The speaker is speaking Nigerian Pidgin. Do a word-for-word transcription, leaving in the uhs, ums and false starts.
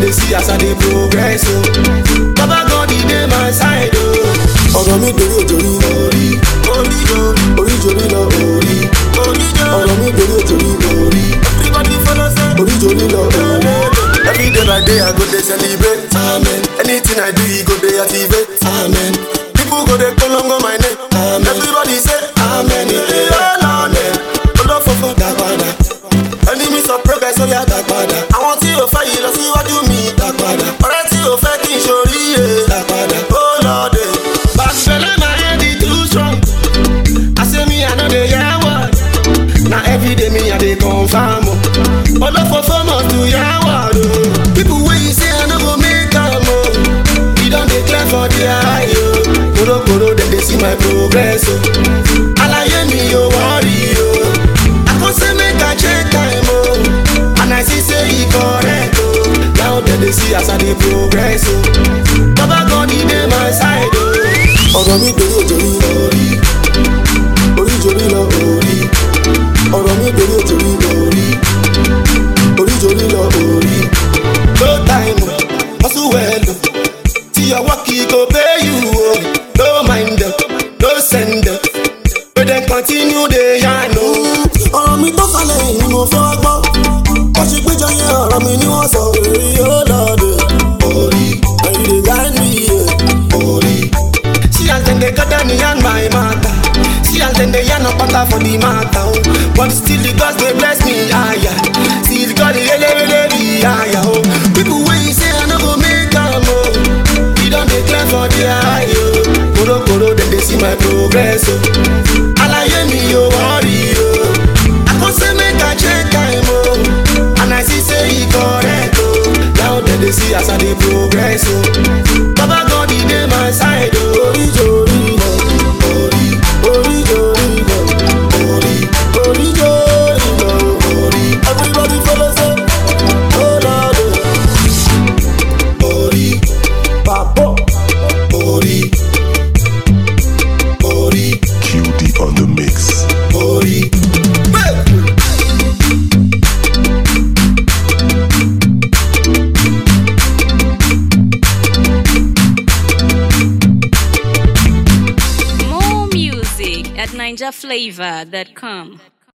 they see as I dey progress, oh. Baba God, he dey my side, oh. Ọ̀rọ̀ mi dorí òjòrí Orí, orí jo, orí jorí lọ orí, orí jo. ọ̀rọ̀ mi dorí òjòrí Orí, everybody follow say. orí jorí lọ Every day by day I go dey celebrate. Amen. Anything I do, he go dey activate. Amen. People go dey call on my name. Amen. Everybody say Amen. Yeah, Amen. Olo fofo da pada. Enemies of progress, oh yeah, da pada. Àwọn tí ó fẹ́ yìí lọ síwájú mi da pada. Ọ̀rẹ́ tí ó fẹ́ kí n ṣoríire da pada. Oh Lord, eh. Barcelona, my head is too strong. I say me I no dey hear word. Na everyday me I dey confirm. Oh. Olo fofo must do hear word. Oh. People wey you say I no go make am. Oh. We don dey clear for their eye. Oh. Koro koro dem dey see my progress. Oh. Alaye mi o worry. Oh. I come say make I check time. Oh. And I see say e correct. Oh. Now dem dey see as I dey progress. Oh. Baba God, he dey my side. Oh. ọ̀rọ̀ mi dorí òjòrí Orí, orí jorí lọ orí, ọ̀rọ̀ mi dorí òjòrí orí, orí jorí lọ orí. No time, oh. Hustle well, oh. See your work, he go pay you. Oh. No mind them, no send them. But then continue the yarn, oh. ọ̀rọ̀ mi tó sálẹ̀ yìí ni mo fẹ́ wá gbọ́ ó ṣe péjọ yẹn ọ̀rọ̀ mi ni wọ́n sọ èyí ó lọ́ọ̀dẹ̀ Orí, ẹ̀yìn lè guide me yeah. orí. See as them they cut down me and my matter. See as them they yarn up matter for the matter, oh. But still the gods they bless me, ah yeah. Still God they really really be ah yeah, oh. People when you say I no go make am, oh. We don dey clear for their eye, oh. Koro koro dem dey see my progress, oh. Alaye mi o worry, oh. I come say make I check time, oh. And I see say e correct, oh. Now dem dey see as I dey progress, oh. Baba God, he dey my side, oh. orí jorí lọ Orí, orí jorí lọ orí, orí jorí lọ orí, everybody follow say oh Lord orí, papo. orí, orí, Q D on the mix. orí. More music at ninja flavor dot com.